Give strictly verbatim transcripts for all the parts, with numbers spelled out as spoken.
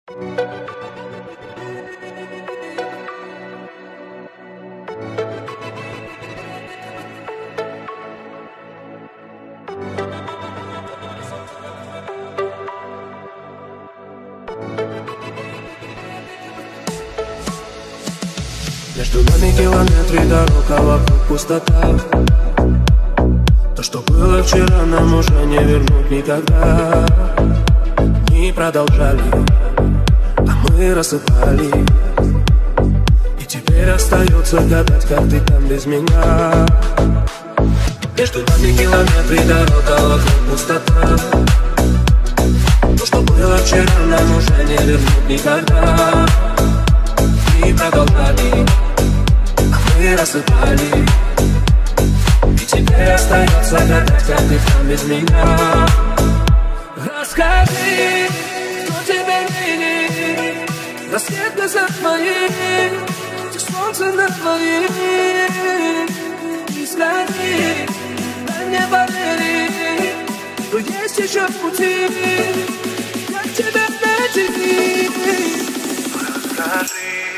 Между нами километры дорог, а вокруг пустота. То, что было вчера, нам уже не вернуть никогда. Мы продолжали, а мы рассыпали. И теперь остается гадать, как ты там без меня. Между нами километры дорог, а вокруг пустота. То, что было вчера, нам уже не вернуть никогда. Мы продолжали, а мы рассыпали. И теперь остается гадать, как ты там без меня. Расскажи, кто тебя видит. Рассвет глаза твои, солнце на твои. Не сходи, дай мне поверить, что есть еще пути, как тебя найти. Расскажи.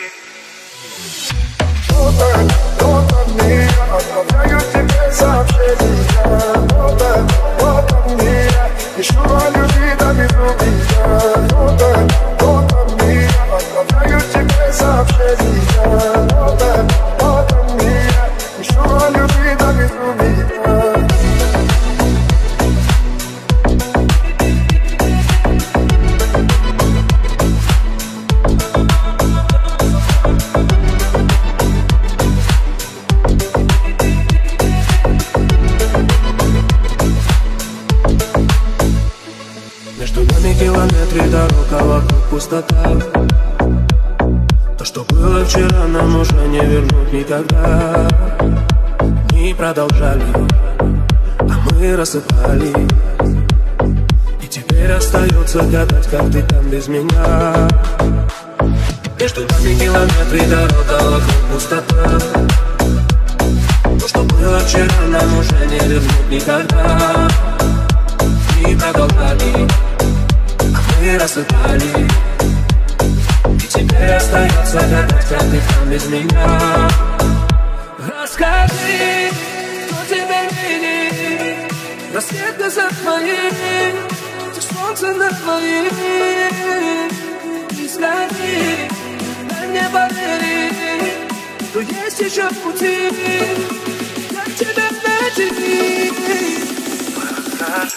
Вот они, отправляю тебе сообщения. Вот он, вот они, пишу о любви до безумия. Вот он, вот они, отправляю тебе сообщения. Вот он, вот они, пишу о любви до безумия. Километры дорог, а вокруг пустота. То, что было вчера, нам уже не вернуть никогда. Мы продолжали, а мы рассыпали. И теперь остается гадать, как ты там без меня. Между нами километры дорог, а вокруг пустота. То, что было вчера, нам уже не вернуть никогда. Мы продолжали, мы рассыпали. И теперь остается гадать, как ты там без меня. Расскажи, кто тебя видит. Рассвет глаза твои, солнце на твои. Не сходи, дай мне поверить, что есть еще пути, как тебя найти. Расскажи.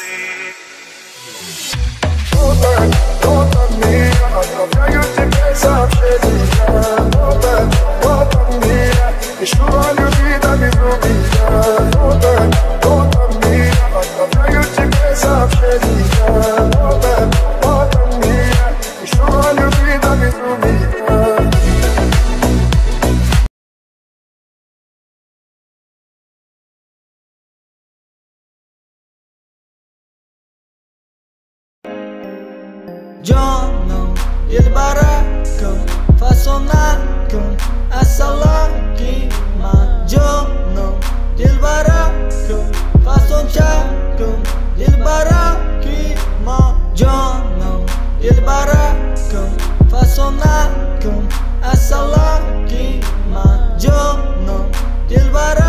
Вот он, вот они, отправляю тебе сообщения. Вот он, вот они, пишу о любви до безумия. Вот он, вот они, отправляю тебе сообщения. Вот он, вот они, пишу о любви до безумия. Jono, Dilbarakum, Fasonakum, Asalaki, Ma Jono, Dilbarakum, Fasonchakum, Dilbaraki, Ma Jono, Dilbarakum, Fasonakum, Asalaki, Ma Jono, Dilbarakum.